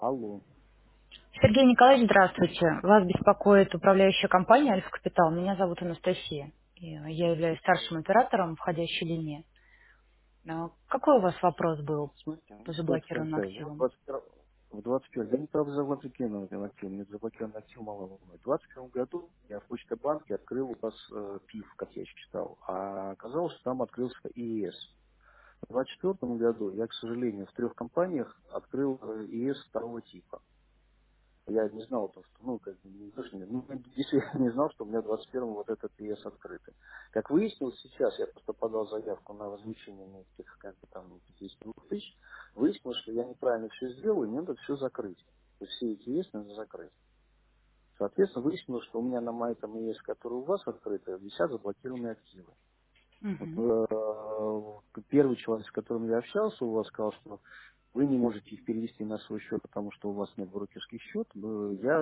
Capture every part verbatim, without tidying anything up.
Алло. Сергей Николаевич, здравствуйте. Вас беспокоит управляющая компания «Альфа Капитал». Меня зовут Анастасия. И Я являюсь Здравствуйте. старшим оператором входящей линии. А Какой у вас вопрос был Смотрите, у по меня ситуация заблокированным такая. Я в активам? двадцать первом в двадцать первом, я не правда заблокирован этот актив, мне заблокирован актив мало волной. В двадцать первом году я в Почта-банке открыл у вас э, ПИФ, как я читал, а оказалось, что там открылся ИЭС. В двадцать четвертом году я, к сожалению, в трех компаниях открыл э, ИЭС второго типа. Я не знал, то, что, ну, как бы, не то, что не- ну, я действительно не знал, что у меня в двадцать первом вот этот ПС открытый. Как выяснилось сейчас, я просто подал заявку на возмещение на этих, как бы там, пятьдесят двух тысяч, выяснилось, что я неправильно все сделал, и мне надо все закрыть. То есть все эти ЕС надо закрыть. Соответственно, выяснилось, что у меня на моем этом ЕС, который у вас открыто, висят заблокированные активы. Вот, Мгм. э, первый человек, с которым я общался, у вас сказал, что вы не можете их перевести на свой счет, потому что у вас нет брокерский счет. Э, Я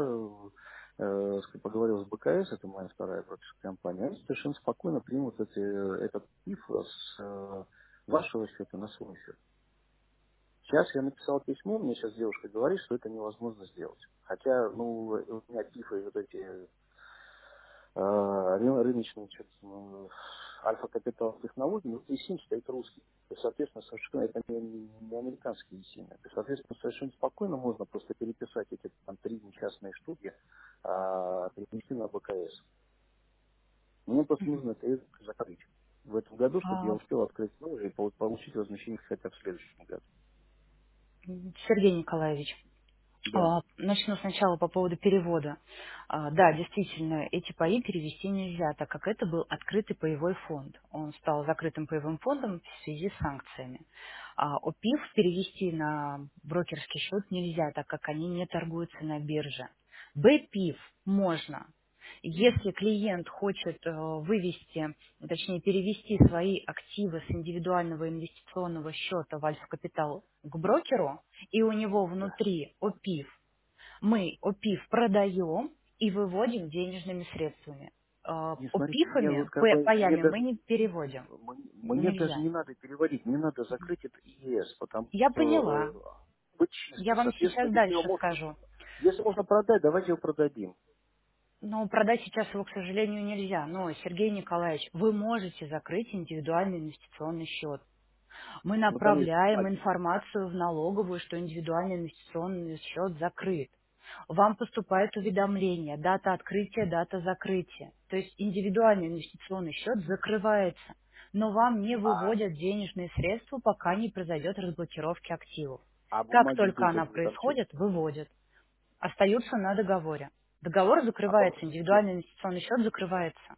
э, с- поговорил с БКС, это моя вторая брокерская компания, они совершенно спокойно примут эти, этот ПИФ с э, вашего счета на свой счет. Сейчас я написал письмо, мне сейчас девушка говорит, что это невозможно сделать. Хотя, ну, у меня ПИФы вот эти э, ры- рыночный что-то, ну, альфа-капитал технологий, ну, и сим стоит русский. То есть, соответственно, совершенно это не, не американские симы. То есть, соответственно, совершенно спокойно можно просто переписать эти там три несчастные штуки, а, перенести на БКС. Мне просто нужно это закрыть в этом году, чтобы я А, успел открыть новый и пол- получить возмещение хотя бы в следующем году. Сергей Николаевич, Да. А, Начну сначала по поводу перевода. А, Да, действительно, эти паи перевести нельзя, так как это был открытый паевой фонд. Он стал закрытым паевым фондом в связи с санкциями. А о ПИФ перевести на брокерский счет нельзя, так как они не торгуются на бирже. Б-ПИФ можно. Если клиент хочет э, вывести, точнее перевести свои активы с индивидуального инвестиционного счета в Альфа Капитал к брокеру, и у него Да. внутри о ПИФ, мы о ПИФ продаем и выводим денежными средствами. Э, Не, О смотрите, мне ПИФами, вот как п- бы, мне паями мы даже, не переводим. Мне мне даже Нельзя. не надо переводить, мне надо закрыть это ИЭС, потому Я поняла. что э, быть Я чисто. вам Соответственно, сейчас если его дальше можно, скажу. если можно продать, давайте его продадим. Но продать сейчас его, к сожалению, нельзя. Но, Сергей Николаевич, вы можете закрыть индивидуальный инвестиционный счет. Мы Ну там есть направляем бумаги. информацию в налоговую, что индивидуальный инвестиционный счет закрыт. Вам поступает уведомление, дата открытия, дата закрытия. То есть индивидуальный инвестиционный счет закрывается, но вам не А, выводят денежные средства, пока не произойдет разблокировки активов. а Как бумаги только где она будут там что? происходит, выводят. Остаются на договоре. Договор А по- закрывается, индивидуальный инвестиционный счет закрывается.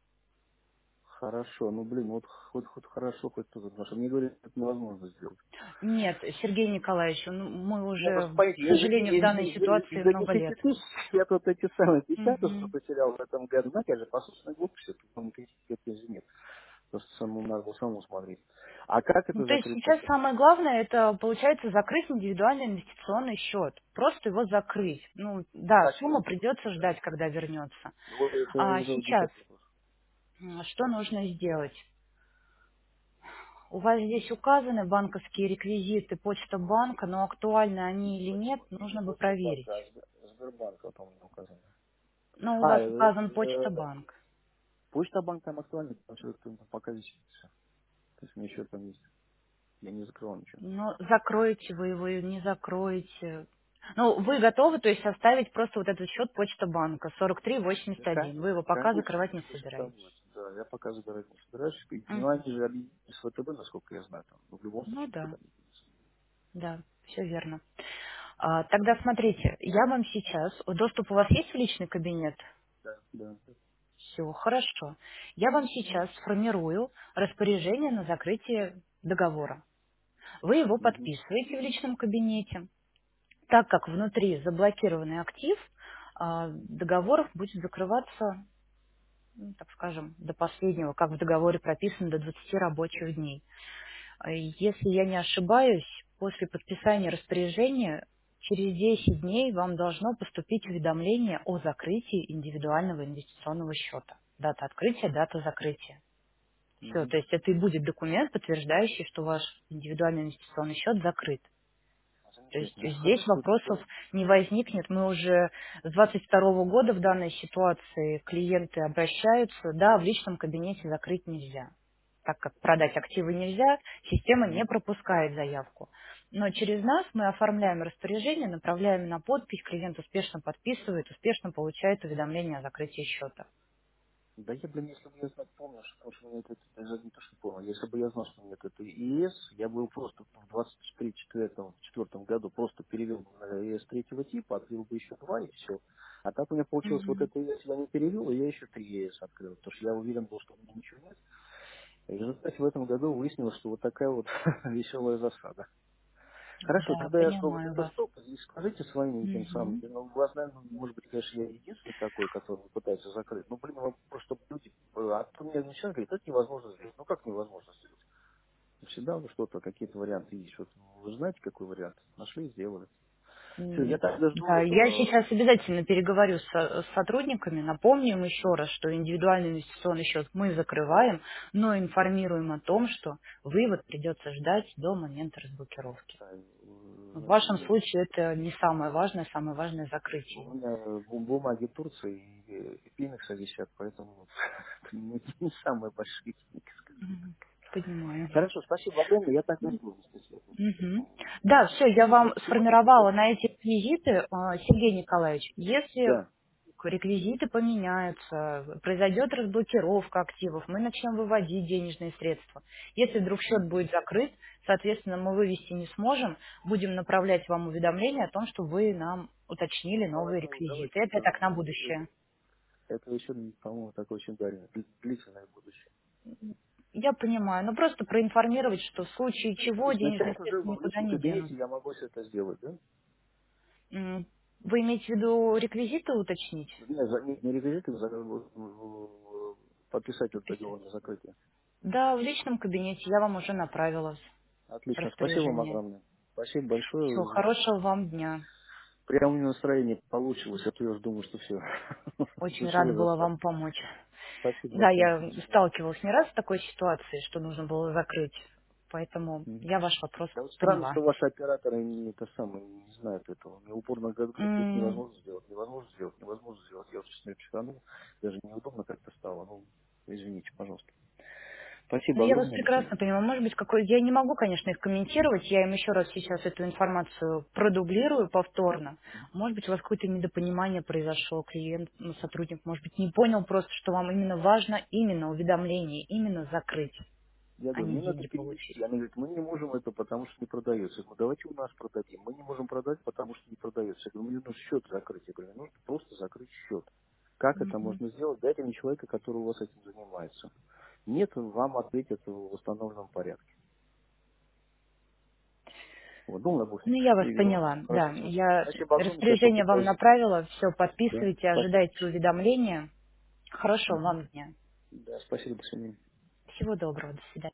Хорошо, ну блин, вот хоть, хоть хорошо, хоть тут, потому что мне говорят, это невозможно сделать. Нет, Сергей Николаевич, ну, мы Не, просто уже, поймите, к из-за сожалению, в из- данной из- из- ситуации из-за много десяти лет. тысяч я тут эти самые десятки Мгм. потерял в этом году. Знаете, же, по собственной глупости, тут вам никаких претензий нет. Просто самому надо было самому смотреть. А как Ну, это то есть закрыть сейчас тогда? самое главное, это получается закрыть индивидуальный инвестиционный счет. Просто его закрыть. Ну, да, Зачем? сумма придется ждать, когда вернется. Ну, вот это А уже сейчас десятый вопрос. м, что нужно сделать? У вас здесь указаны банковские реквизиты Почта банка, но актуальны Не они или нет, почта, не нужно бы почта проверить. банка, а Сбер- Сбербанк, вот там у меня указано. Но у А, вас э, указан Почта э, банк. почта банк там актуальна, потому что это пока висит все. То есть у меня еще там есть. Я не закрывал ничего. Но закроете вы его, не закроете. Ну, вы готовы, то есть оставить просто вот этот счет Почта банка сорок три Да, восемьдесят один. Вы его конечно, пока конечно, закрывать не пусть собираетесь. оставляется. Да, я пока забирать не собираюсь. И, ну, Мгм. они же объединились с ВТБ, насколько я знаю, там, но в любом Ну случае да, никуда не денется. да, все верно. А, тогда смотрите, я вам сейчас, доступ у вас есть в личный кабинет? Да, да. Все, хорошо. Я вам сейчас сформирую распоряжение на закрытие договора. Вы его Угу. подписываете в личном кабинете. Так как внутри заблокированный актив, а, договор будет закрываться, ну, так скажем, до последнего, как в договоре прописано, до двадцати рабочих дней. А Если я не ошибаюсь, после подписания распоряжения через десять дней вам должно поступить уведомление о закрытии индивидуального инвестиционного счета. Дата открытия, дата закрытия. Все, Угу. то есть это и будет документ, подтверждающий, что ваш индивидуальный инвестиционный счет закрыт. То Нет, есть ну здесь хорошо вопросов тогда. не возникнет. Мы уже с двадцать второго года в данной ситуации клиенты обращаются, да, в личном кабинете закрыть нельзя. Так как продать активы нельзя, система не Мгм. пропускает заявку. Но через нас мы оформляем распоряжение, направляем на подпись, клиент успешно подписывает, успешно получает уведомление о закрытии счета. Да я, блин, если бы я знал, помню, что, потому что у меня это, даже не то, что помню, если бы я знал, что у меня это ИС, я бы его просто в двадцать четвёртом четвёртом году просто перевел бы на ИС третьего типа, открыл бы еще два и все. А так у меня получилось вот Мгм. это ИС я не перевел, и я еще три ИС открыл, потому что я уверен был, что у меня ничего нет. И в результате в этом году выяснилось, что вот такая вот веселая засада. Хорошо, Да, тогда я жду вот понимаю это вас. стоп, и скажите своим этим самым, Мгм. ну, у вас, наверное, может быть, конечно, я единственный такой, который пытается закрыть, ну, блин, вам просто люди, э, а то мне начинают говорить, это невозможно сделать. Ну, как невозможно сделать? Всегда вот что-то, какие-то варианты есть. Вот вы знаете, какой вариант? Нашли, сделали. Все, я М, тогда жду Да, я этого. сейчас обязательно переговорю с, с сотрудниками, напомню им еще раз, что индивидуальный инвестиционный счет мы закрываем, но информируем о том, что вывод придется ждать до момента разблокировки. э, В Значит, вашем нет. случае это не самое важное, самое важное У закрытие. меня бум- бумаги Турции и э, Пинекса висят, поэтому не, не самые большие деньги, скажем так. Мгм. Понимаю. Хорошо, спасибо огромное. Я так и жду, естественно. Мгм. Да, все, я вам Вот сегодня сформировала тогда? на эти реквизиты, а, Сергей Николаевич, если Да. реквизиты поменяются, произойдет разблокировка активов, мы начнем выводить денежные средства. Если вдруг счет Мгм. будет закрыт, соответственно, мы вывести не сможем, будем направлять вам уведомление о том, что вы нам уточнили новые Давайте, реквизиты. давайте, Это так на э, будущее. это еще, по-моему, такое очень дальнее, дли- длительное будущее. Я понимаю, но просто проинформировать, что в случае Ну, то чего есть денежные начать уже средства в никуда личном не кабинете денутся. я могу все это сделать, да? М, Вы имеете в виду реквизиты уточнить? Не, за, не, не реквизиты, за, в- в- подписать вот Подписать? договор на закрытие. Да, в личном кабинете я вам уже направила Отлично, спасибо вам распоряжение. огромное. Спасибо Все, большое. хорошего вам дня. Прямо у меня настроение получилось, а то я уже думаю, что все. Очень рада Веселая была застава. вам помочь. Спасибо Да, огромное. я сталкивалась не раз с такой ситуацией, что нужно было закрыть, поэтому Мгм. я ваш вопрос Да вот странно, поняла. что ваши операторы не это самое не знают этого. Мне упорно говорят, говорят, это М, невозможно сделать, невозможно сделать, невозможно сделать. Я вот честно психанул, даже неудобно как-то стало. Ну, извините, пожалуйста. Ну, Спасибо я вас огромное, до прекрасно свидания. понимаю. Может быть, какой... Я не могу, конечно, их комментировать. Я им еще раз сейчас эту информацию продублирую повторно. Может быть, у вас какое-то недопонимание произошло. Клиент, ну, сотрудник, может быть, не понял просто, что вам именно важно именно уведомление, именно закрыть, Я а говорю, не мне надо деньги получить. перевести. Они говорят, мы не можем это, потому что не продается. Я говорю, давайте у нас продадим. Мы не можем продать, потому что не продается. Я говорю, мне нужно счет закрыть. Я говорю, мне нужно просто закрыть счет. Как это Мгм. можно сделать? Дайте мне человека, который у вас этим занимается. Нет, вам ответят в установленном порядке. Вот, ну, допустим, Ну, я вас перевел. поняла, да. Хорошо, все. Я Спасибо огромное, сейчас распоряжение вам попытаюсь. направила, все, Да, подписывайте, спасибо. ожидайте уведомления. Хорошего Мгм. вам дня. Да, спасибо, до свидания. Всего доброго, до свидания.